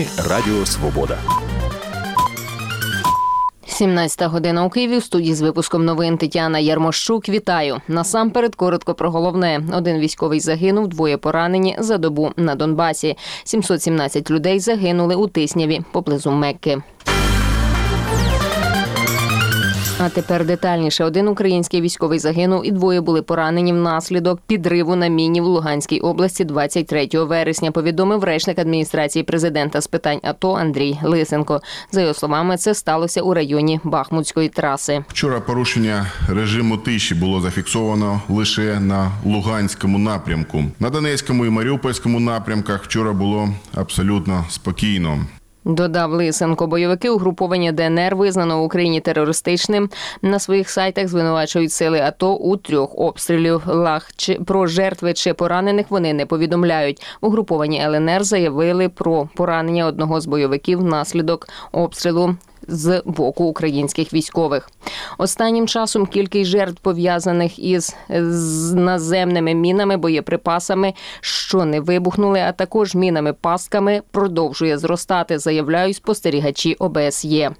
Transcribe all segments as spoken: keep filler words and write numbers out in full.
Новини Радіо Свобода. сімнадцята година у Києві. В студії з випуском новин Тетяна Ярмощук. Вітаю. Насамперед, коротко про головне. Один військовий загинув, двоє поранені за добу на Донбасі. сімсот сімнадцять людей загинули у Тисняві, поблизу Мекки. А тепер детальніше. Один український військовий загинув і двоє були поранені внаслідок підриву на міні в Луганській області двадцять третього вересня, повідомив речник адміністрації президента з питань АТО Андрій Лисенко. За його словами, це сталося у районі Бахмутської траси. Вчора порушення режиму тиші було зафіксовано лише на Луганському напрямку. На Донецькому і Маріупольському напрямках вчора було абсолютно спокійно. Додав Лисенко, бойовики угруповання ДНР, визнано в Україні терористичним. На своїх сайтах звинувачують сили АТО у трьох обстрілах. Про жертви чи поранених вони не повідомляють. Угруповані ЛНР заявили про поранення одного з бойовиків внаслідок обстрілу з боку українських військових. Останнім часом кількість жертв, пов'язаних із наземними мінами, боєприпасами, що не вибухнули, а також мінами-пастками, продовжує зростати, заявляють спостерігачі О Б С Є.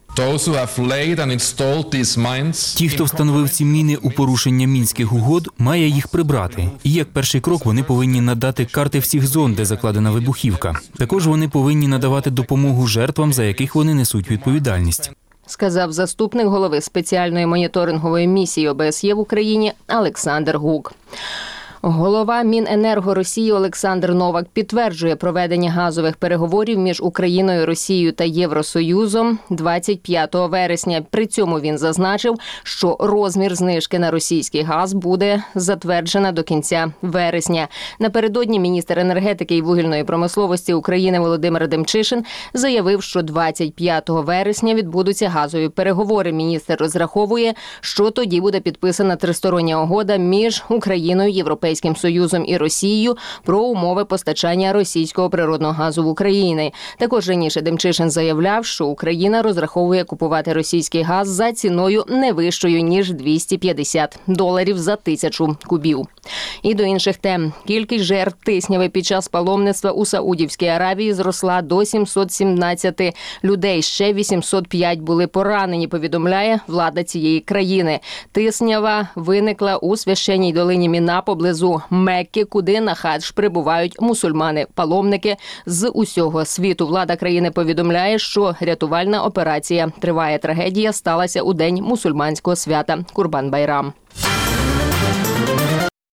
Ті, хто встановив ці міни у порушення Мінських угод, має їх прибрати. І як перший крок вони повинні надати карти всіх зон, де закладена вибухівка. Також вони повинні надавати допомогу жертвам, за яких вони несуть відповідальність. Сказав заступник голови спеціальної моніторингової місії О Б С Є в Україні Олександр Гук. Голова Міненерго Росії Олександр Новак підтверджує проведення газових переговорів між Україною, Росією та Євросоюзом двадцять п'ятого вересня. При цьому він зазначив, що розмір знижки на російський газ буде затверджено до кінця вересня. Напередодні міністр енергетики і вугільної промисловості України Володимир Демчишин заявив, що двадцять п'ятого вересня відбудуться газові переговори. Міністр розраховує, що тоді буде підписана тристороння угода між Україною, Європейським Союзом і Росією про умови постачання російського природного газу в Україні. Також раніше Демчишин заявляв, що Україна розраховує купувати російський газ за ціною не вищою, ніж двісті п'ятдесят доларів за тисячу кубів. І до інших тем. Кількість жертв Тисняви під час паломництва у Саудівській Аравії зросла до сімсот сімнадцяти людей. Ще вісімсот п'ять були поранені, повідомляє влада цієї країни. Тиснява виникла у священній долині Міна поблизу Мекки, куди на хадж прибувають мусульмани-паломники з усього світу. Влада країни повідомляє, що рятувальна операція триває. Трагедія сталася у день мусульманського свята Курбан-Байрам.